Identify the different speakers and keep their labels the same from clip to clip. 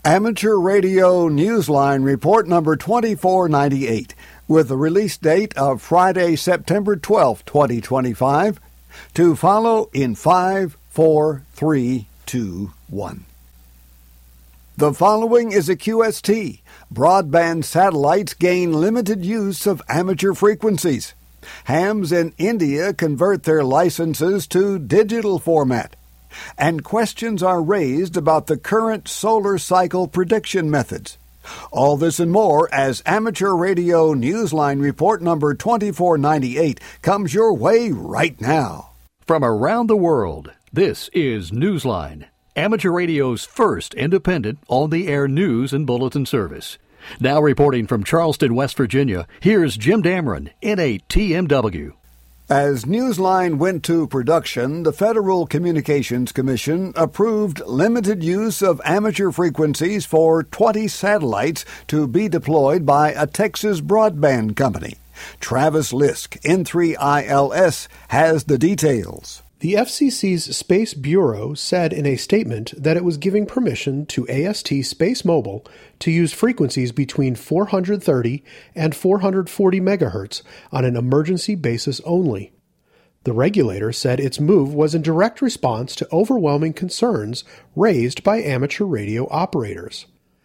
Speaker 1: Amateur Radio Newsline Report number 2498, with the release date of Friday, September 12, 2025, to follow in 5, 4, 3, 2, 1. The following is a QST. Broadband satellites gain limited use of amateur frequencies. Hams in India convert their licenses to digital format. And questions are raised about the current solar cycle prediction methods. All this and more as Amateur Radio Newsline Report number 2498 comes your way right now.
Speaker 2: From around the world, this is Newsline, Amateur Radio's first independent on-the-air news and bulletin service. Now reporting from Charleston, West Virginia, here's Jim Dameron, N8TMW.
Speaker 1: As Newsline went to production, the Federal Communications Commission approved limited use of amateur frequencies for 20 satellites to be deployed by a Texas broadband company. Travis Lisk, N3ILS, has the details.
Speaker 3: The FCC's Space Bureau said in a statement that it was giving permission to AST SpaceMobile to use frequencies between 430 and 440 megahertz on an emergency basis only. The regulator said its move was in direct response to overwhelming concerns raised by amateur radio operators.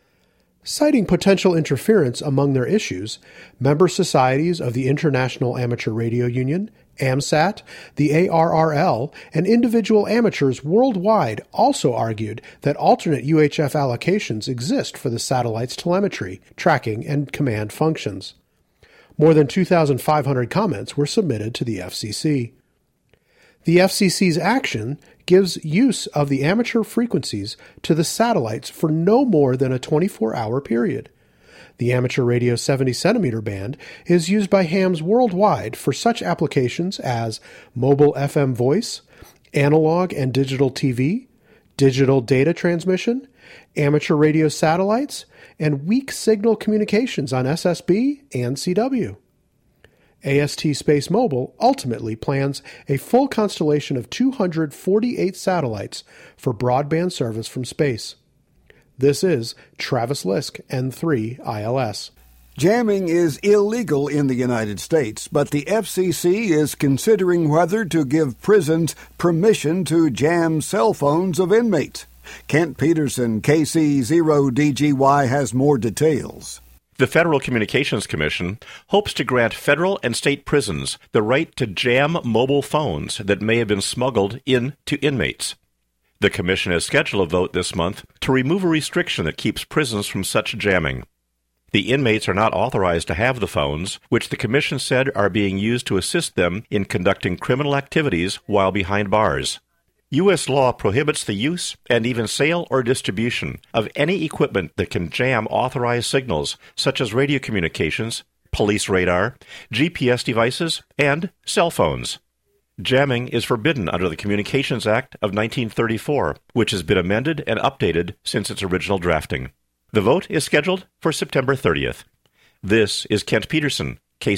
Speaker 3: Citing potential interference among their issues, member societies of the International Amateur Radio Union, AMSAT, the ARRL, and individual amateurs worldwide also argued that alternate UHF allocations exist for the satellite's telemetry, tracking, and command functions. More than 2,500 comments were submitted to the FCC. The FCC's action gives use of the amateur frequencies to the satellites for no more than a 24-hour period. The amateur radio 70-centimeter band is used by hams worldwide for such applications as mobile FM voice, analog and digital TV, digital data transmission, amateur radio satellites, and weak signal communications on SSB and CW. AST SpaceMobile ultimately plans a full constellation of 248 satellites for broadband service from space. This is Travis Lisk, N3ILS.
Speaker 1: Jamming is illegal in the United States, but the FCC is considering whether to give prisons permission to jam cell phones of inmates. Kent Peterson, KC0DGY, has more details.
Speaker 4: The Federal Communications Commission hopes to grant federal and state prisons the right to jam mobile phones that may have been smuggled in to inmates. The Commission has scheduled a vote this month to remove a restriction that keeps prisons from such jamming. The inmates are not authorized to have the phones, which the Commission said are being used to assist them in conducting criminal activities while behind bars. U.S. law prohibits the use and even sale or distribution of any equipment that can jam authorized signals, such as radio communications, police radar, GPS devices, and cell phones. Jamming is forbidden under the Communications Act of 1934, which has been amended and updated since its original drafting. The vote is scheduled for September 30th. This is Kent Peterson,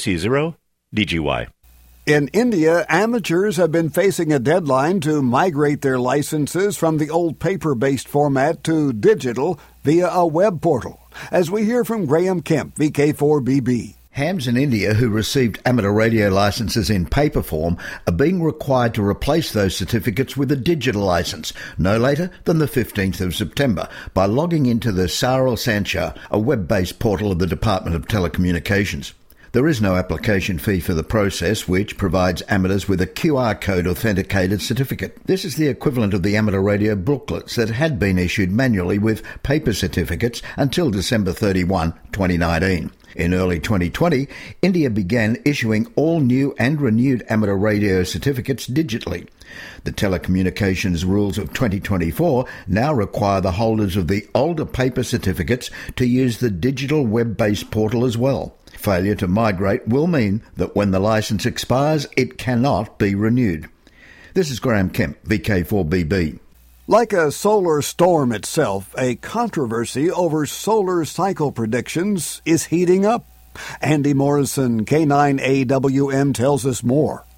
Speaker 4: KC0DGY.
Speaker 1: In India, amateurs have been facing a deadline to migrate their licenses from the old paper-based format to digital via a web portal, as we hear from Graham Kemp, VK4BB.
Speaker 5: Hams in India who received amateur radio licenses in paper form are being required to replace those certificates with a digital license no later than the 15th of September by logging into the Saral Sanchar, a web-based portal of the Department of Telecommunications. There is no application fee for the process, which provides amateurs with a QR code authenticated certificate. This is the equivalent of the amateur radio booklets that had been issued manually with paper certificates until December 31, 2019. In early 2020, India began issuing all new and renewed amateur radio certificates digitally. The telecommunications rules of 2024 now require the holders of the older paper certificates to use the digital web-based portal as well. Failure to migrate will mean that when the license expires, it cannot be renewed. This is Graham Kemp, VK4BB.
Speaker 1: Like a solar storm itself, a controversy over solar cycle predictions is heating up. Andy Morrison, K9AWM, tells us more.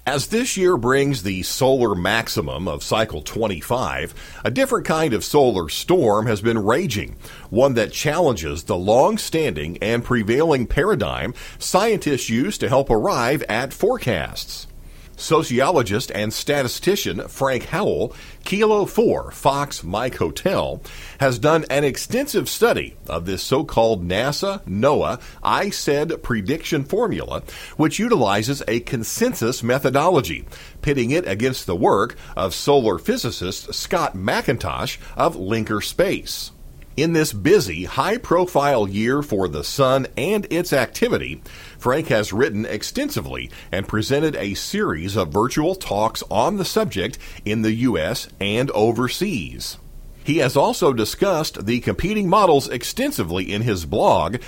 Speaker 6: As this year brings the solar maximum of cycle 25, a different kind of solar storm has been raging, one that challenges the long-standing and prevailing paradigm scientists use to help arrive at forecasts. Sociologist and statistician Frank Howell, Kilo 4 Fox Mike Hotel, has done an extensive study of this so-called NASA-NOAA I-SAID prediction formula, which utilizes a consensus methodology, pitting it against the work of solar physicist Scott McIntosh of Linker Space. In this busy, high-profile year for the sun and its activity, Frank has written extensively and presented a series of virtual talks on the subject in the U.S. and overseas. He has also discussed the competing models extensively in his blog,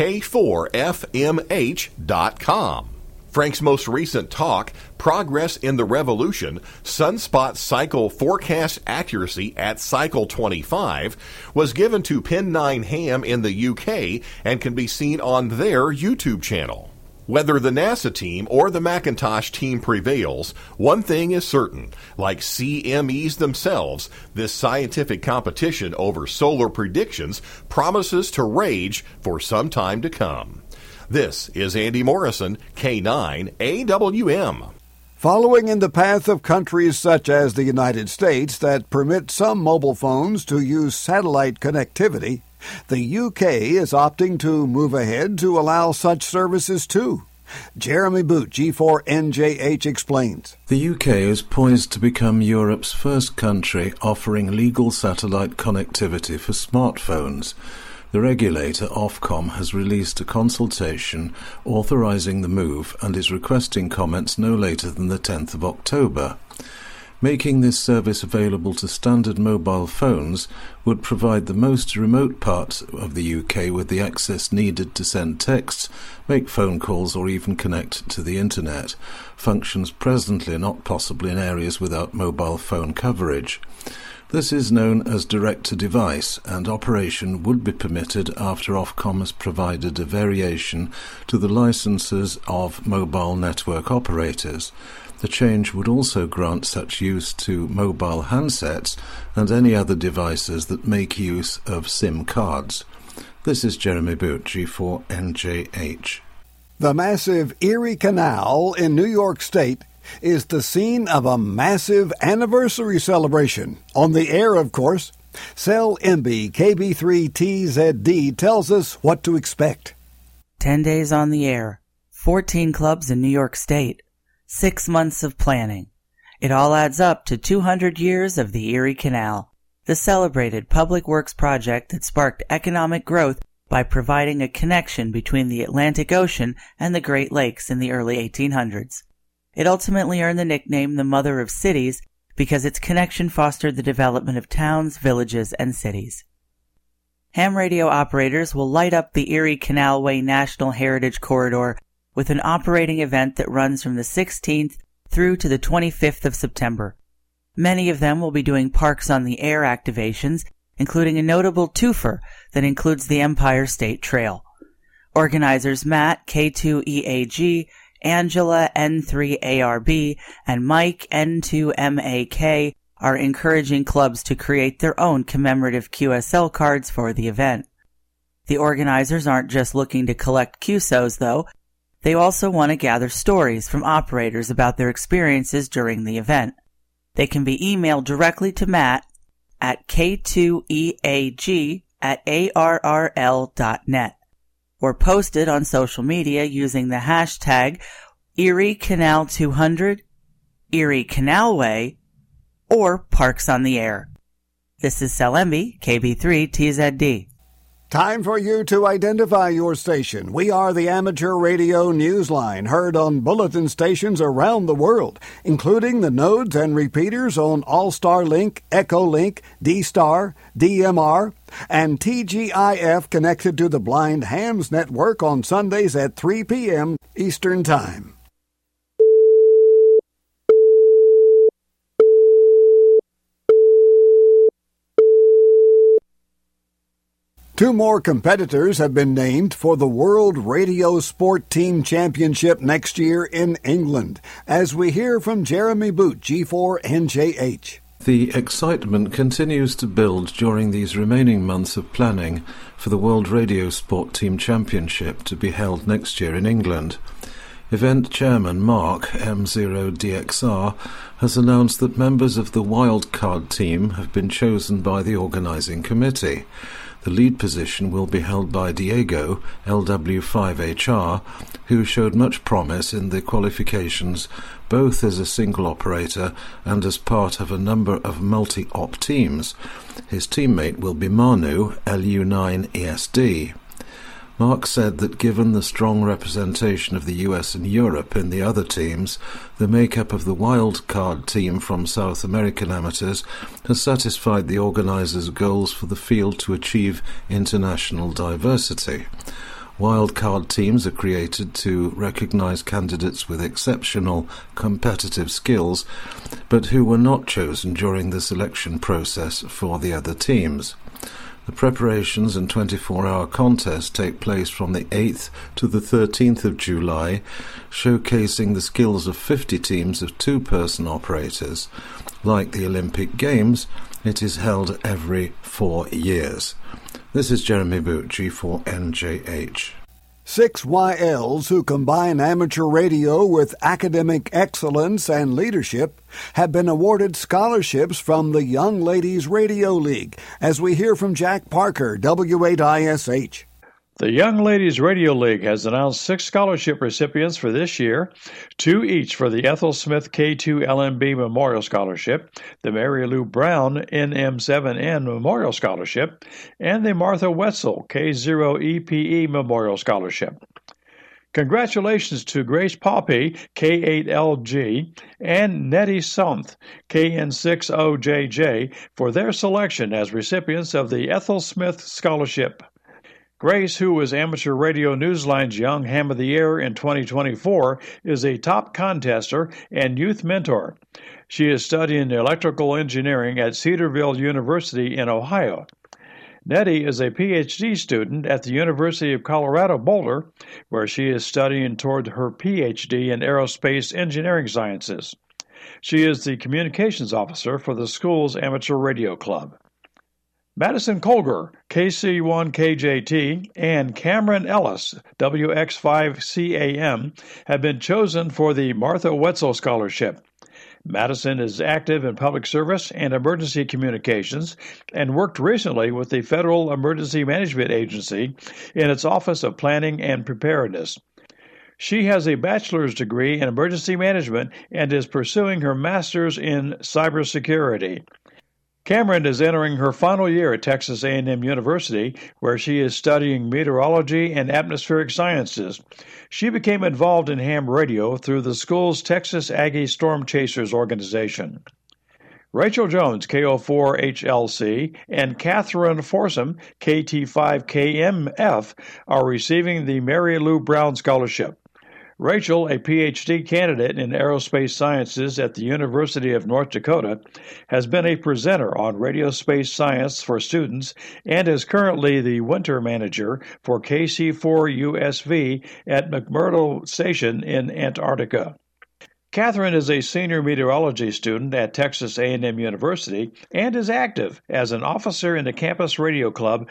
Speaker 6: K4FMH.com. Frank's most recent talk, Progress in the Revolution, Sunspot Cycle Forecast Accuracy at Cycle 25, was given to Pen 9 Ham in the UK and can be seen on their YouTube channel. Whether the NASA team or the Macintosh team prevails, one thing is certain. Like CMEs themselves, this scientific competition over solar predictions promises to rage for some time to come. This is Andy Morrison, K9 AWM.
Speaker 1: Following in the path of countries such as the United States that permit some mobile phones to use satellite connectivity, the UK is opting to move ahead to allow such services too. Jeremy Boot, G4NJH, explains.
Speaker 7: The UK is poised to become Europe's first country offering legal satellite connectivity for smartphones. The regulator, Ofcom, has released a consultation authorising the move and is requesting comments no later than the 10th of October. Making this service available to standard mobile phones would provide the most remote parts of the UK with the access needed to send texts, make phone calls or even connect to the internet, functions presently not possible in areas without mobile phone coverage. This is known as direct-to-device, and operation would be permitted after Ofcom has provided a variation to the licenses of mobile network operators. The change would also grant such use to mobile handsets and any other devices that make use of SIM cards. This is Jeremy Boot, G4NJH.
Speaker 1: The massive Erie Canal in New York State is the scene of a massive anniversary celebration. On the air, of course. Cell MB KB3TZD tells us what to expect.
Speaker 8: 10 days on the air, 14 clubs in New York State, 6 months of planning. It all adds up to 200 years of the Erie Canal, the celebrated public works project that sparked economic growth by providing a connection between the Atlantic Ocean and the Great Lakes in the early 1800s. It ultimately earned the nickname the Mother of Cities because its connection fostered the development of towns, villages, and cities. Ham radio operators will light up the Erie Canalway National Heritage Corridor with an operating event that runs from the 16th through to the 25th of September. Many of them will be doing Parks on the Air activations, including a notable twofer that includes the Empire State Trail. Organizers Matt, K2EAG, Angela, N3ARB, and Mike, N2MAK, are encouraging clubs to create their own commemorative QSL cards for the event. The organizers aren't just looking to collect QSOs, though. They also want to gather stories from operators about their experiences during the event. They can be emailed directly to Matt at k2eag@arrl.net. or posted on social media using the hashtag Erie Canal 200, Erie Canalway, or Parks on the Air. This is Salembi, KB3TZD.
Speaker 1: Time for you to identify your station. We are the Amateur Radio Newsline, heard on bulletin stations around the world, including the nodes and repeaters on All-Star Link, Echo Link, D-Star, DMR, and TGIF connected to the Blind Hams Network on Sundays at 3 p.m. Eastern Time. 2 more competitors have been named for the World Radio Sport Team Championship next year in England, as we hear from Jeremy Boot, G4NJH.
Speaker 7: The excitement continues to build during these remaining months of planning for the World Radio Sport Team Championship to be held next year in England. Event chairman Mark M0DXR has announced that members of the wildcard team have been chosen by the organising committee. The lead position will be held by Diego, LW5HR, who showed much promise in the qualifications both as a single operator and as part of a number of multi-op teams. His teammate will be Manu, LU9ESD. Mark said that given the strong representation of the US and Europe in the other teams, the makeup of the wild-card team from South American amateurs has satisfied the organisers' goals for the field to achieve international diversity. Wildcard teams are created to recognise candidates with exceptional competitive skills, but who were not chosen during the selection process for the other teams. The preparations and 24-hour contest take place from the 8th to the 13th of July, showcasing the skills of 50 teams of 2-person operators. Like the Olympic Games, it is held every 4 years. This is Jeremy Boot, G4NJH.
Speaker 1: 6 YLs who combine amateur radio with academic excellence and leadership have been awarded scholarships from the Young Ladies Radio League, as we hear from Jack Parker, W8ISH.
Speaker 9: The Young Ladies Radio League has announced 6 scholarship recipients for this year, 2 each for the Ethel Smith K2LMB Memorial Scholarship, the Mary Lou Brown NM7N Memorial Scholarship, and the Martha Wetzel K0EPE Memorial Scholarship. Congratulations to Grace Poppy, K8LG, and Nettie Somth, KN60JJ, for their selection as recipients of the Ethel Smith Scholarship. Grace, who was Amateur Radio Newsline's Young Ham of the Year in 2024, is a top contester and youth mentor. She is studying electrical engineering at Cedarville University in Ohio. Nettie is a PhD student at the University of Colorado Boulder, where she is studying toward her PhD in aerospace engineering sciences. She is the communications officer for the school's amateur radio club. Madison Colger, KC1KJT, and Cameron Ellis, WX5CAM, have been chosen for the Martha Wetzel Scholarship. Madison is active in public service and emergency communications and worked recently with the Federal Emergency Management Agency in its Office of Planning and Preparedness. She has a bachelor's degree in emergency management and is pursuing her master's in cybersecurity. Cameron is entering her final year at Texas A&M University, where she is studying meteorology and atmospheric sciences. She became involved in ham radio through the school's Texas Aggie Storm Chasers organization. Rachel Jones, KO4HLC, and Catherine Forsum, KT5KMF, are receiving the Mary Lou Brown Scholarship. Rachel, a PhD candidate in aerospace sciences at the University of North Dakota, has been a presenter on radio space science for students and is currently the winter manager for KC4USV at McMurdo Station in Antarctica. Catherine is a senior meteorology student at Texas A&M University and is active as an officer in the campus radio club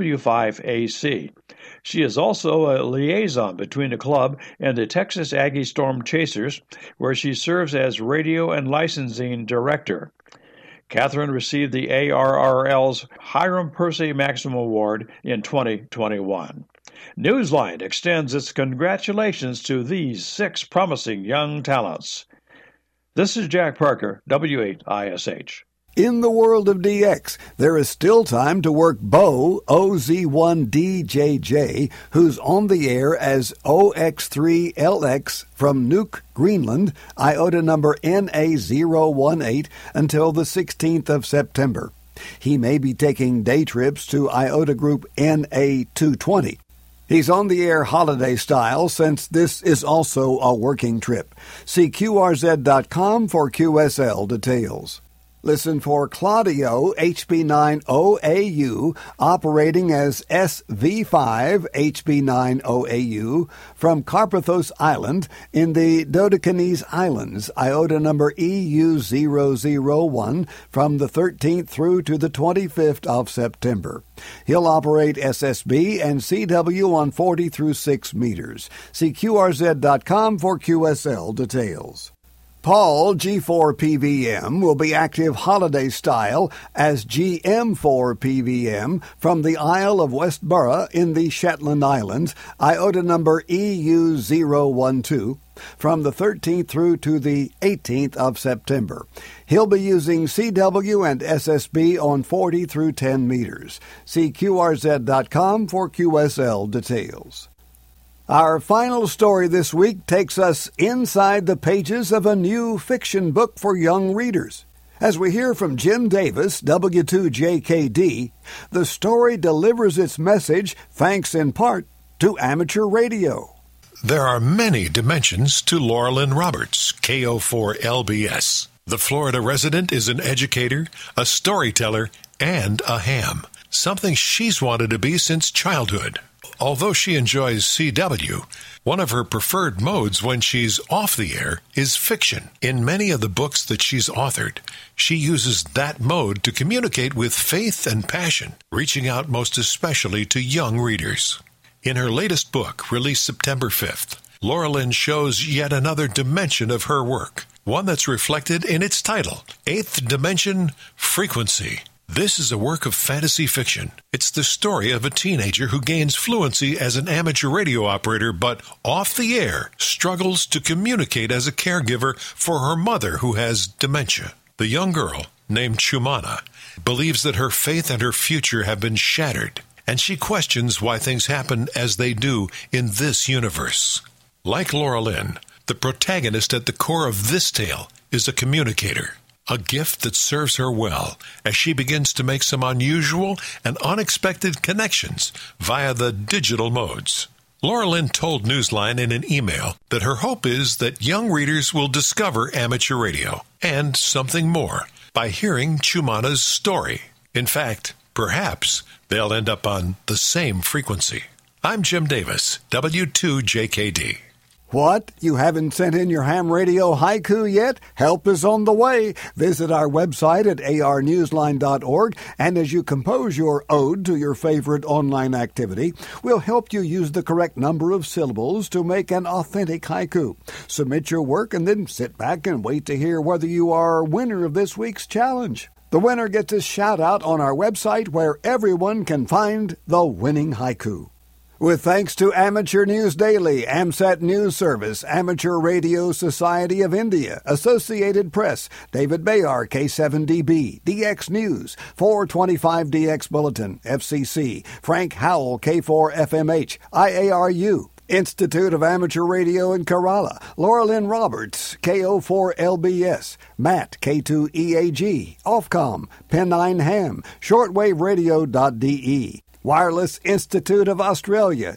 Speaker 9: W5AC. She is also a liaison between the club and the Texas Aggie Storm Chasers, where she serves as radio and licensing director. Catherine received the ARRL's Hiram Percy Maxim Award in 2021. Newsline extends its congratulations to these 6 promising young talents. This is Jack Parker, W8ISH.
Speaker 1: In the world of DX, there is still time to work Bo, OZ1DJJ, who's on the air as OX3LX from Nuuk, Greenland, IOTA number NA018, until the 16th of September. He may be taking day trips to IOTA group NA220. He's on the air holiday style, since this is also a working trip. See QRZ.com for QSL details. Listen for Claudio HB9OAU operating as SV5 HB9OAU from Carpathos Island in the Dodecanese Islands, IOTA number EU001 from the 13th through to the 25th of September. He'll operate SSB and CW on 40 through 6 meters. See QRZ.com for QSL details. Paul G4PVM will be active holiday style as GM4PVM from the Isle of Westborough in the Shetland Islands, IOTA number EU012, from the 13th through to the 18th of September. He'll be using CW and SSB on 40 through 10 meters. See QRZ.com for QSL details. Our final story this week takes us inside the pages of a new fiction book for young readers. As we hear from Jim Davis, W2JKD, the story delivers its message thanks in part to amateur radio.
Speaker 10: There are many dimensions to Laura Lynn Roberts, KO4LBS. The Florida resident is an educator, a storyteller, and a ham, something she's wanted to be since childhood. Although she enjoys CW, one of her preferred modes when she's off the air is fiction. In many of the books that she's authored, she uses that mode to communicate with faith and passion, reaching out most especially to young readers. In her latest book, released September 5th, Laura Lynn shows yet another dimension of her work, one that's reflected in its title, Eighth Dimension Frequency. This is a work of fantasy fiction. It's the story of a teenager who gains fluency as an amateur radio operator, but off the air struggles to communicate as a caregiver for her mother who has dementia. The young girl, named Chumana, believes that her faith and her future have been shattered, and she questions why things happen as they do in this universe. Like Laura Lynn, the protagonist at the core of this tale is a communicator. A gift that serves her well as she begins to make some unusual and unexpected connections via the digital modes. Laura Lynn told Newsline in an email that her hope is that young readers will discover amateur radio and something more by hearing Chumana's story. In fact, perhaps they'll end up on the same frequency. I'm Jim Davis, W2JKD.
Speaker 1: What? You haven't sent in your ham radio haiku yet? Help is on the way. Visit our website at arnewsline.org, and as you compose your ode to your favorite online activity, we'll help you use the correct number of syllables to make an authentic haiku. Submit your work and then sit back and wait to hear whether you are winner of this week's challenge. The winner gets a shout-out on our website where everyone can find the winning haiku. With thanks to Amateur News Daily, AMSAT News Service, Amateur Radio Society of India, Associated Press, David Bayar, K7DB, DX News, 425DX Bulletin, FCC, Frank Howell, K4FMH, IARU, Institute of Amateur Radio in Kerala, Laura Lynn Roberts, KO4LBS, Matt, K2EAG, Ofcom, Pennine Ham, shortwaveradio.de, Wireless Institute of Australia,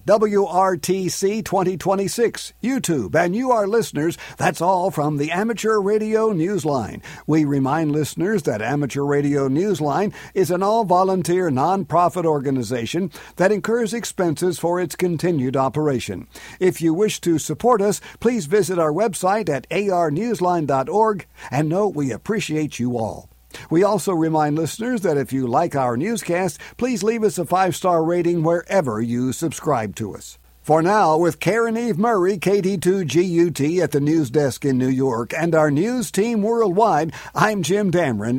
Speaker 1: WRTC 2026, YouTube, and you, our listeners. That's all from the Amateur Radio Newsline. We remind listeners that Amateur Radio Newsline is an all-volunteer non-profit organization that incurs expenses for its continued operation. If you wish to support us, please visit our website at arnewsline.org, and know we appreciate you all. We also remind listeners that if you like our newscast, please leave us a 5-star rating wherever you subscribe to us. For now, with Karen Eve Murray, KD2GUT at the news desk in New York, and our news team worldwide, I'm Jim Damron,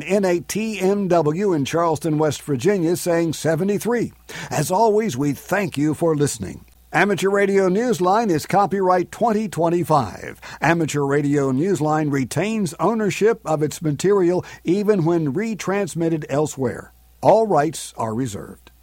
Speaker 1: N8TMW in Charleston, West Virginia, saying 73. As always, we thank you for listening. Amateur Radio Newsline is copyright 2025. Amateur Radio Newsline retains ownership of its material even when retransmitted elsewhere. All rights are reserved.